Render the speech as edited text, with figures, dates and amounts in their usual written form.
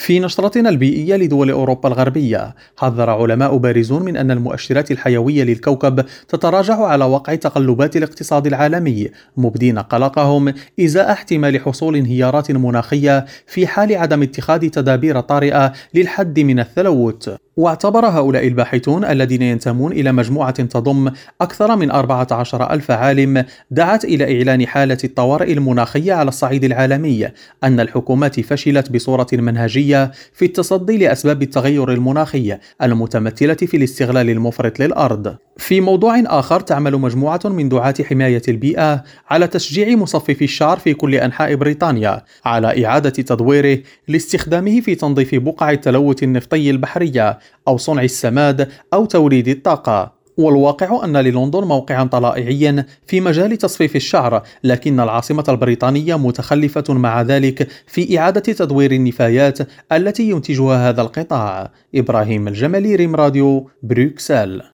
في نشرتنا البيئية لدول أوروبا الغربية، حذر علماء بارزون من أن المؤشرات الحيوية للكوكب تتراجع على وقع تقلبات الاقتصاد العالمي، مبدين قلقهم إزاء احتمال حصول انهيارات مناخية في حال عدم اتخاذ تدابير طارئة للحد من التلوث. واعتبر هؤلاء الباحثون الذين ينتمون إلى مجموعة تضم أكثر من 14 ألف عالم دعت إلى إعلان حالة الطوارئ المناخية على الصعيد العالمي أن الحكومات فشلت بصورة منهجية في التصدي لأسباب التغير المناخي المتمثلة في الاستغلال المفرط للأرض. في موضوع آخر، تعمل مجموعة من دعاة حماية البيئة على تشجيع مصففي الشعر في كل أنحاء بريطانيا على إعادة تدويره لاستخدامه في تنظيف بقع التلوث النفطي البحرية أو صنع السماد أو توليد الطاقة. والواقع أن للندن موقعا طلائعيا في مجال تصفيف الشعر، لكن العاصمة البريطانية متخلفة مع ذلك في إعادة تدوير النفايات التي ينتجها هذا القطاع. إبراهيم الجمالي، ريم راديو، بروكسل.